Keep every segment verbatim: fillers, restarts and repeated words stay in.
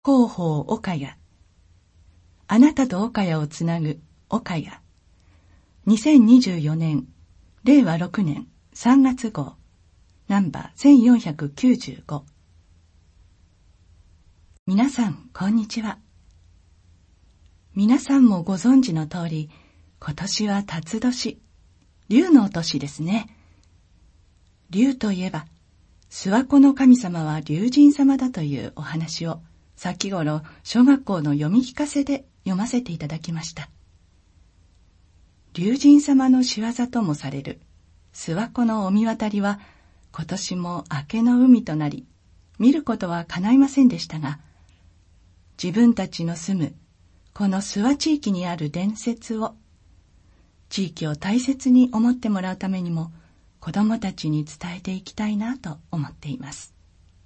広報岡谷。あなたと岡谷をつなぐ岡谷。にせんにじゅうよねん、れいわろくねんさんがつごう、ナンバーせんよんひゃくきゅうじゅうご。皆さん、こんにちは。皆さんもご存知の通り、今年は辰年、龍の年ですね。龍といえば、諏訪湖の神様は龍神様だというお話を、先頃小学校の読み聞かせで読ませていただきました。龍神様の仕業ともされる諏訪湖の御神渡りは今年も明けの海となり、見ることは叶いませんでしたが、自分たちの住むこの諏訪地域にある伝説を、地域を大切に思ってもらうためにも子どもたちに伝えていきたいなと思っています。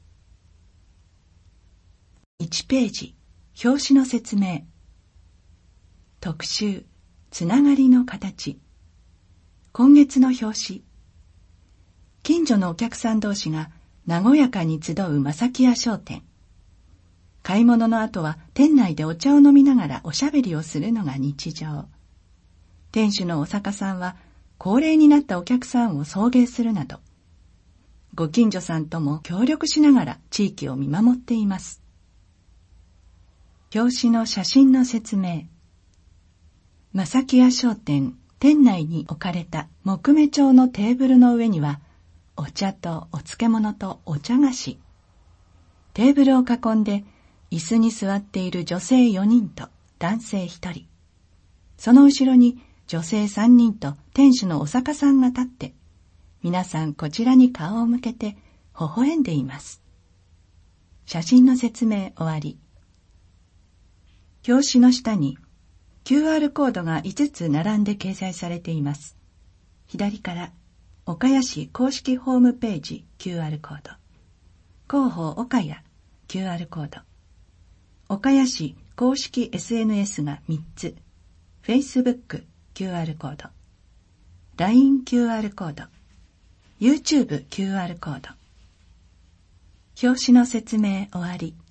いちページ、表紙の説明。特集、つながりの形。今月の表紙。近所のお客さん同士が和やかに集う正木屋商店。買い物の後は店内でお茶を飲みながらおしゃべりをするのが日常。店主のお坂さんは高齢になったお客さんを送迎するなど、ご近所さんとも協力しながら地域を見守っています。表紙の写真の説明。正木屋商店店内に置かれた木目調のテーブルの上には、お茶とお漬物とお茶菓子。テーブルを囲んで椅子に座っている女性よにんと男性ひとり。その後ろに女性さんにんと店主のお坂さんが立って、皆さんこちらに顔を向けて微笑んでいます。写真の説明終わり。表紙の下に キューアール コードがいつつ並んで掲載されています。左から岡谷市公式ホームページ キューアール コード、広報岡谷 キューアール コード、岡谷市公式 エスエヌエス がみっつ、Facebook キューアール コード、ライン キューアール コード、YouTube キューアール コード。表紙の説明終わり。